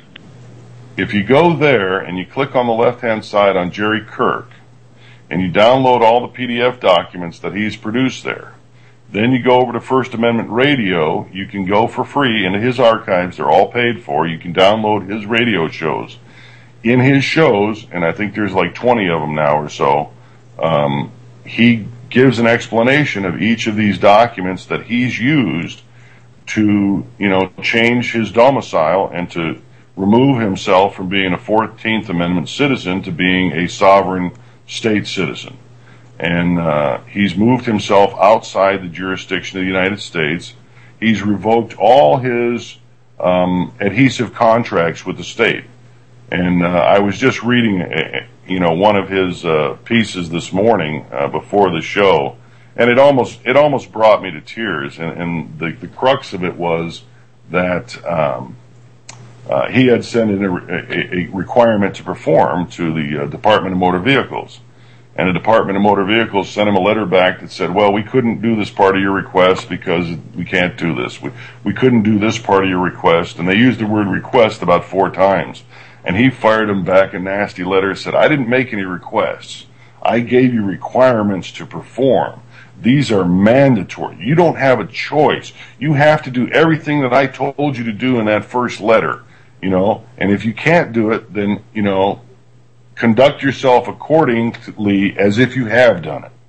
If you go there and you click on the left-hand side on Jerry Kirk, and you download all the P D F documents that he's produced there, then you go over to First Amendment Radio. You can go for free into his archives. They're all paid for. You can download his radio shows. In his shows, and I think there's like twenty of them now or so, um, he gives an explanation of each of these documents that he's used to, you know, change his domicile and to remove himself from being a fourteenth Amendment citizen to being a sovereign state citizen. And uh, he's moved himself outside the jurisdiction of the United States. He's revoked all his um, adhesive contracts with the state. And uh, I was just reading, uh, you know, one of his uh, pieces this morning uh, before the show, and it almost it almost brought me to tears. And, and the, the crux of it was that um, uh, he had sent in a, a, a requirement to perform to the uh, Department of Motor Vehicles. And the Department of Motor Vehicles sent him a letter back that said, well, we couldn't do this part of your request because we can't do this. We, we couldn't do this part of your request. And they used the word request about four times. And he fired him back a nasty letter and said, I didn't make any requests. I gave you requirements to perform. These are mandatory. You don't have a choice. You have to do everything that I told you to do in that first letter, you know. And if you can't do it, then, you know, conduct yourself accordingly as if you have done it.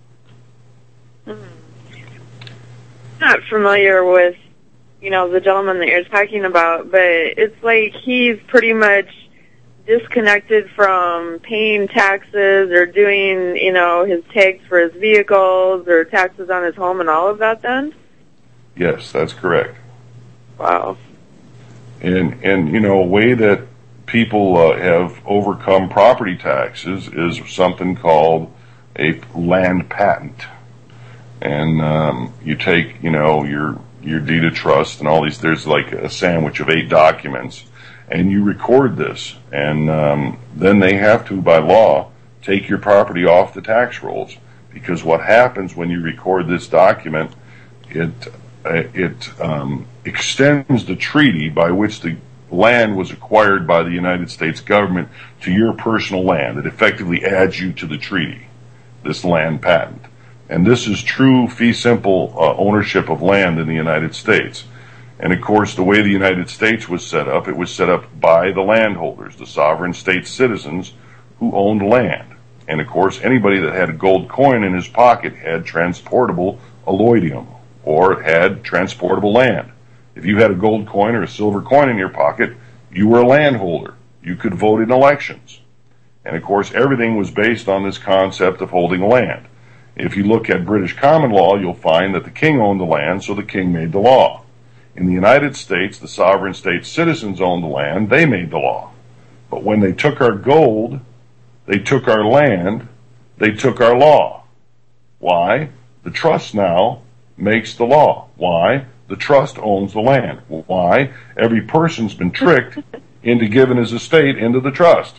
Mm-hmm. Not familiar with, you know, the gentleman that you're talking about, but it's like he's pretty much disconnected from paying taxes or doing, you know, his tags for his vehicles or taxes on his home and all of that then? Yes, that's correct. Wow. And, and you know, a way that people uh, have overcome property taxes is something called a land patent. And um, you take, you know, your your deed of trust and all these, there's like a sandwich of eight documents, and you record this. And um, then they have to, by law, take your property off the tax rolls. Because what happens when you record this document, it, it um, extends the treaty by which the land was acquired by the United States government to your personal land. It effectively adds you to the treaty, this land patent. And this is true fee simple uh, ownership of land in the United States. And of course, the way the United States was set up, it was set up by the landholders, the sovereign state citizens who owned land. And of course, anybody that had a gold coin in his pocket had transportable alloidium, or had transportable land. If you had a gold coin or a silver coin in your pocket, you were a landholder. You could vote in elections. And of course, everything was based on this concept of holding land. If you look at British common law, you'll find that the king owned the land, so the king made the law. In the United States, the sovereign state citizens owned the land, they made the law. But when they took our gold, they took our land, they took our law. Why? The trust now makes the law. Why? The trust owns the land. Why? Every person's been tricked into giving his estate into the trust.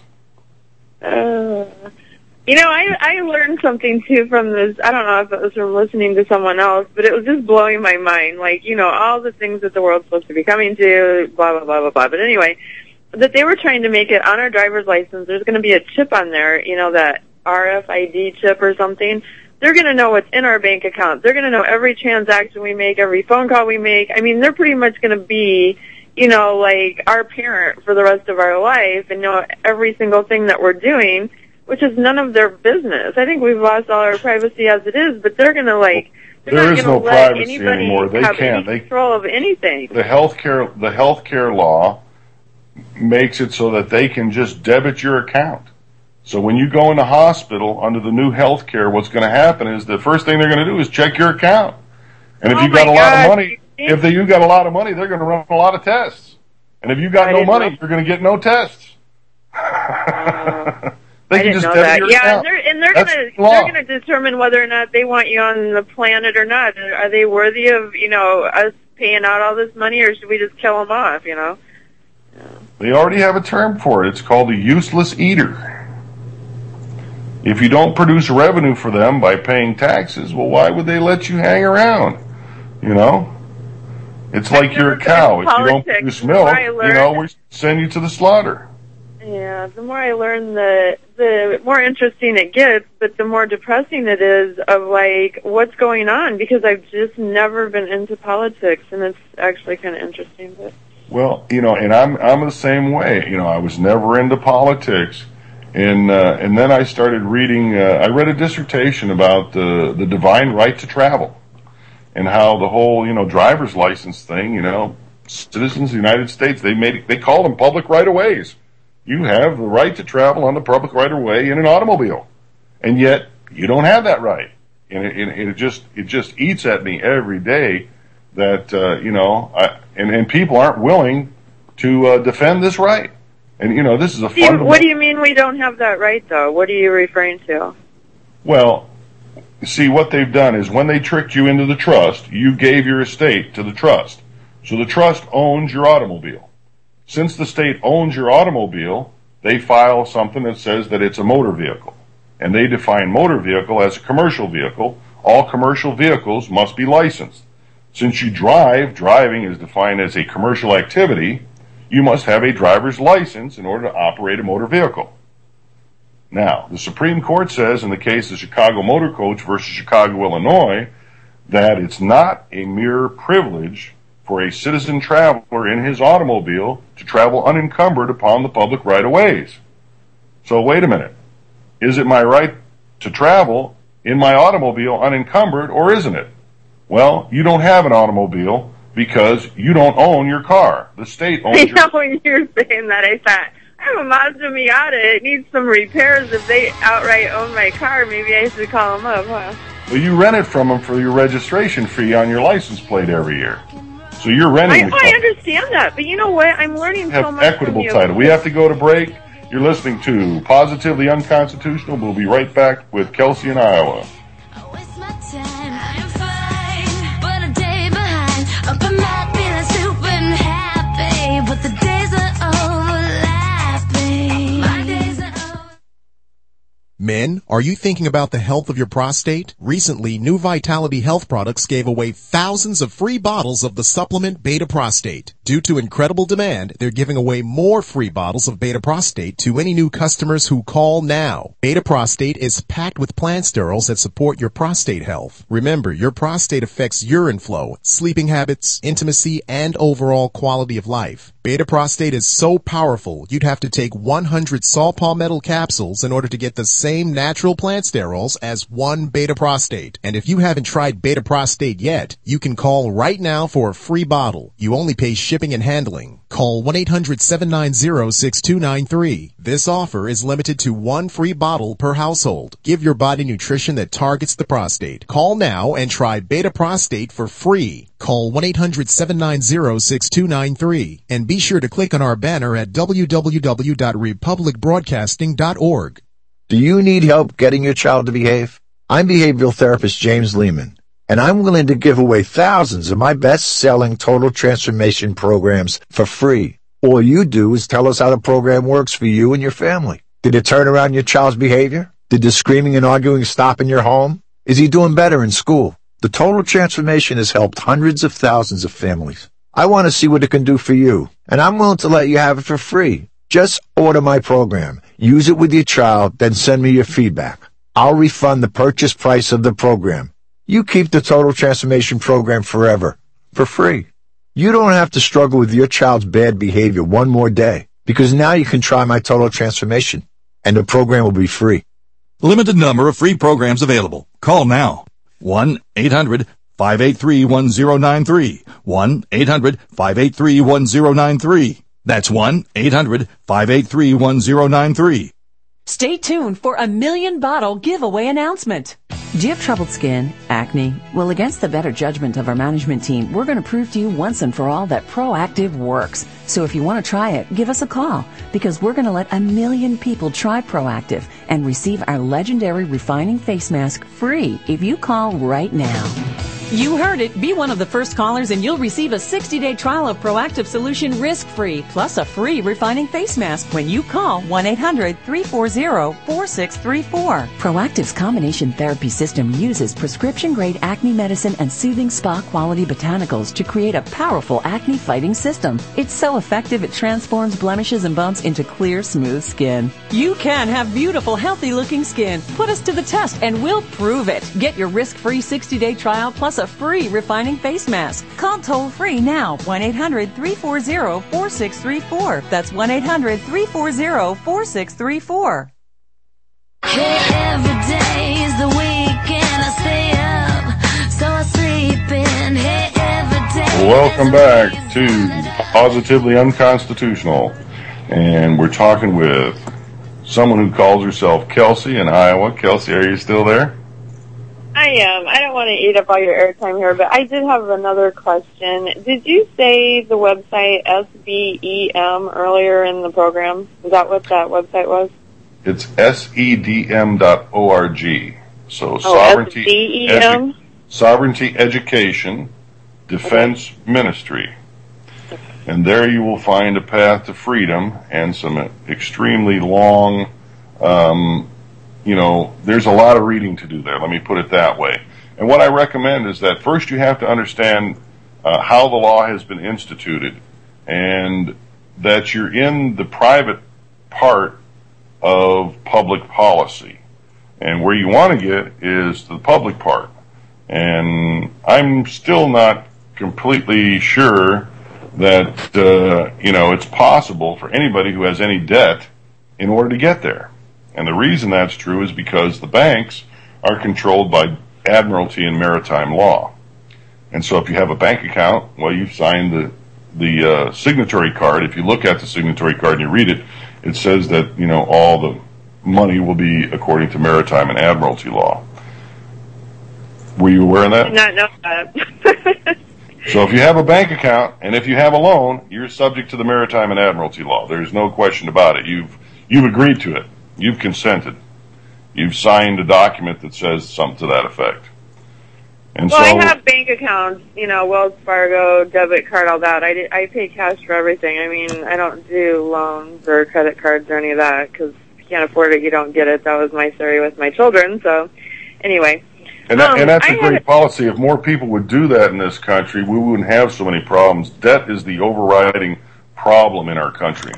Uh, you know, I I learned something too from this. I don't know if it was from listening to someone else, but it was just blowing my mind. Like, you know, all the things that the world's supposed to be coming to, blah, blah, blah, blah, blah. But anyway, that they were trying to make it on our driver's license. There's going to be a chip on there, you know, that R F I D chip or something. They're going to know what's in our bank account. They're going to know every transaction we make, every phone call we make. I mean, they're pretty much going to be, you know, like our parent for the rest of our life and know every single thing that we're doing, which is none of their business. I think we've lost all our privacy as it is, but they're going to, like, they're there not is going to no let privacy anybody anymore. They have can't. any They, control of anything. the healthcare, the healthcare law makes it so that they can just debit your account. So when you go in the hospital under the new health care, what's going to happen is the first thing they're going to do is check your account. And if Oh you've got a my lot God. of money, if they, you've got a lot of money, they're going to run a lot of tests. And if you've got I no didn't money, know. you're going to get no tests. they I can didn't just know debit that. your Yeah, account. and they're and they're That's gonna the law. they're gonna determine whether or not they want you on the planet or not. Are they worthy of, you know, us paying out all this money, or should we just kill them off? You know. They already have a term for it. It's called a useless eater. If you don't produce revenue for them by paying taxes, well, why would they let you hang around? You know? It's like I've you're a never cow. been If in you don't politics. produce The more milk, I you learn- know, we send you to the slaughter. Yeah, the more I learn, the the more interesting it gets, but the more depressing it is of, like, what's going on, because I've just never been into politics, and it's actually kind of interesting. But Well, you know, and I'm I'm the same way. You know, I was never into politics, and uh, and then I started reading. Uh, I read a dissertation about the the divine right to travel, and how the whole, you know, driver's license thing. You know, citizens of the United States, they made they called them public right of ways. You have the right to travel on the public right of way in an automobile, and yet you don't have that right. And it, and it just it just eats at me every day that uh, you know, I, and and people aren't willing to uh, defend this right. And you know, this is a Do you, fundamental. what do you mean we don't have that right, though? What are you referring to? Well, see, what they've done is when they tricked you into the trust, you gave your estate to the trust. So the trust owns your automobile. Since the state owns your automobile, they file something that says that it's a motor vehicle. and they define motor vehicle as a commercial vehicle. All commercial vehicles must be licensed. Since you drive, driving is defined as a commercial activity, you must have a driver's license in order to operate a motor vehicle. Now, the Supreme Court says in the case of Chicago Motor Coach versus Chicago, Illinois, that it's not a mere privilege for a citizen traveler in his automobile to travel unencumbered upon the public right-of-ways. So wait a minute. Is it my right to travel in my automobile unencumbered, or isn't it? Well, you don't have an automobile because you don't own your car. The state owns I your know when you were saying that, I thought, I have a Mazda Miata. It needs some repairs. If they outright own my car, maybe I should call them up, huh? Well, you rent it from them for your registration fee on your license plate every year. So you're renting I, the oh, car. I understand that, but you know what? I'm learning Have so much equitable from you. title. We have to go to break. You're listening to Positively Unconstitutional. We'll be right back with Kelsey in Iowa. Men, are you thinking about the health of your prostate? Recently, New Vitality Health Products gave away thousands of free bottles of the supplement Beta Prostate. Due to incredible demand, they're giving away more free bottles of Beta Prostate to any new customers who call now. Beta Prostate is packed with plant sterols that support your prostate health. Remember, your prostate affects urine flow, sleeping habits, intimacy, and overall quality of life. Beta Prostate is so powerful, you'd have to take one hundred saw palmetto capsules in order to get the same natural plant sterols as one Beta Prostate. And if you haven't tried Beta Prostate yet, you can call right now for a free bottle. You only pay shipping and handling. Call one eight hundred seven nine zero six two nine three. This offer is limited to one free bottle per household. Give your body nutrition that targets the prostate. Call now and try Beta Prostate for free. Call one eight hundred seven nine zero six two nine three and be sure to click on our banner at w w w dot republic broadcasting dot org. Do you need help getting your child to behave? I'm behavioral therapist James Lehman, and I'm willing to give away thousands of my best-selling total transformation programs for free. All you do is tell us how the program works for you and your family. Did it turn around your child's behavior? Did the screaming and arguing stop in your home? Is he doing better in school? The total transformation has helped hundreds of thousands of families. I want to see what it can do for you, and I'm willing to let you have it for free. Just order my program, use it with your child, then send me your feedback. I'll refund the purchase price of the program. You keep the Total Transformation Program forever, for free. You don't have to struggle with your child's bad behavior one more day, because now you can try my Total Transformation, and the program will be free. Limited number of free programs available. Call now. one eight hundred five eight three one zero nine three. one eight hundred five eight three one zero nine three. That's one eight hundred five eight three one zero nine three. Stay tuned for a million bottle giveaway announcement. Do you have troubled skin, acne? Well, against the better judgment of our management team, we're going to prove to you once and for all that Proactiv works. So if you want to try it, give us a call, because we're going to let a million people try Proactiv and receive our legendary refining face mask free if you call right now. You heard it. Be one of the first callers and you'll receive a sixty-day trial of Proactiv Solution risk-free, plus a free refining face mask when you call one eight hundred three four zero four six three four. Proactiv's combination therapy system uses prescription-grade acne medicine and soothing spa-quality botanicals to create a powerful acne-fighting system. It's so effective it transforms blemishes and bumps into clear, smooth skin. You can have beautiful, healthy-looking skin. Put us to the test and we'll prove it. Get your risk-free sixty-day trial plus a free refining face mask. Call toll-free now, one eight hundred three four zero four six three four. That's one eight hundred three four zero four six three four. Hey, every day is the weekend. I stay up, so I sleep in. Hey, every day. Welcome back to Positively Unconstitutional. And we're talking with someone who calls herself Kelsey in Iowa. Kelsey, are you still there? I am. I don't want to eat up all your airtime here, but I did have another question. Did you say the website S B E M earlier in the program? Is that what that website was? It's S E D M dot org. So oh, Sovereignty, S D E M? Edu- Sovereignty Education Defense okay. Ministry. And there you will find a path to freedom and some extremely long um, you know, there's a lot of reading to do there. Let me put it that way. And what I recommend is that first you have to understand uh, how the law has been instituted, and that you're in the private part of public policy. And where you want to get is the public part. And I'm still not completely sure that, uh, you know, it's possible for anybody who has any debt in order to get there. And the reason that's true is because the banks are controlled by admiralty and maritime law. And so if you have a bank account, well, you've signed the, the uh, signatory card. If you look at the signatory card and you read it, it says that, you know, all the money will be according to maritime and admiralty law. Were you aware of that? I did not know that. So if you have a bank account and if you have a loan, you're subject to the maritime and admiralty law. There's no question about it. You've you've agreed to it. You've consented. You've signed a document that says something to that effect. And well, so, I have bank accounts, you know, Wells Fargo, debit card, all that. I, I pay cash for everything. I mean, I don't do loans or credit cards or any of that because if you can't afford it, you don't get it. That was my theory with my children. So, anyway. And, that, um, and that's I a great had, policy. If more people would do that in this country, we wouldn't have so many problems. Debt is the overriding problem in our country.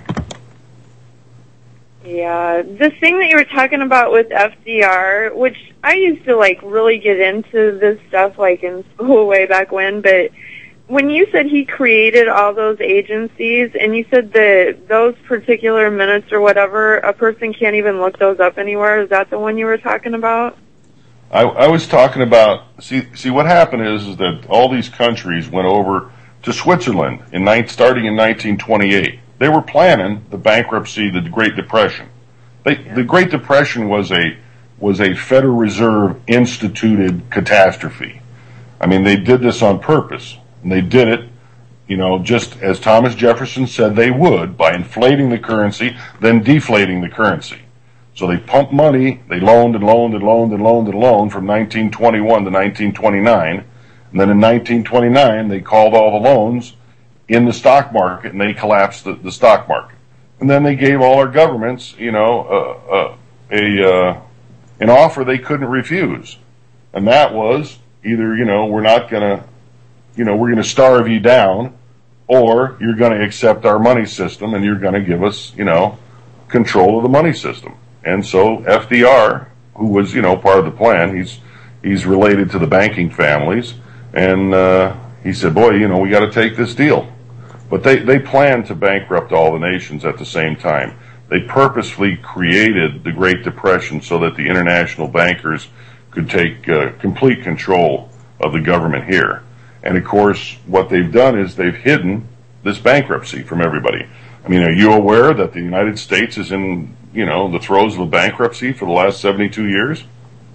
Yeah, the thing that you were talking about with F D R, which I used to like really get into this stuff like in school way back when, but when you said he created all those agencies and you said that those particular minutes or whatever, a person can't even look those up anywhere, is that the one you were talking about? I, I was talking about, see, see what happened is, is that all these countries went over to Switzerland in nine, starting in nineteen twenty-eight. They were planning the bankruptcy, the Great Depression. They, yeah. The Great Depression was a was a Federal Reserve instituted catastrophe. I mean, they did this on purpose, and they did it, you know, just as Thomas Jefferson said they would, by inflating the currency, then deflating the currency. So they pumped money, they loaned and loaned and loaned and loaned and loaned from nineteen twenty-one to nineteen twenty-nine, and then in nineteen twenty-nine they called all the loans in the stock market, and they collapsed the, the stock market. And then they gave all our governments, you know, uh, uh, a uh, an offer they couldn't refuse, and that was either, you know, we're not gonna, you know, we're gonna starve you down, or you're gonna accept our money system and you're gonna give us, you know, control of the money system. And so F D R, who was, you know, part of the plan, he's he's related to the banking families, and uh, he said, boy, you know, we got to take this deal. But they, they planned to bankrupt all the nations at the same time. They purposefully created the Great Depression so that the international bankers could take uh, complete control of the government here. And of course, what they've done is they've hidden this bankruptcy from everybody. I mean, are you aware that the United States is in, you know, the throes of a bankruptcy for the last seventy-two years?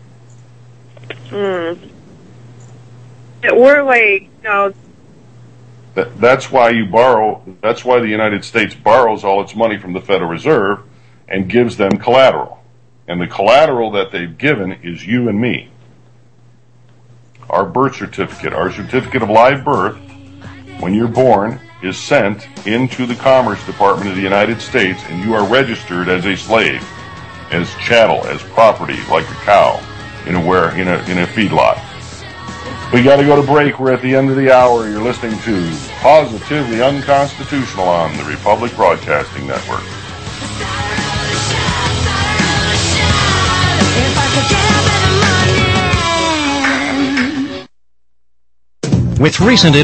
Hmm. We're like, you know, That, that's why you borrow, that's why the United States borrows all its money from the Federal Reserve and gives them collateral. And the collateral that they've given is you and me. Our birth certificate, our certificate of live birth, when you're born, is sent into the Commerce Department of the United States, and you are registered as a slave, as chattel, as property, like a cow in a where in a in a feedlot. We got to go to break. We're at the end of the hour. You're listening to Positively Unconstitutional on the Republic Broadcasting Network. With recent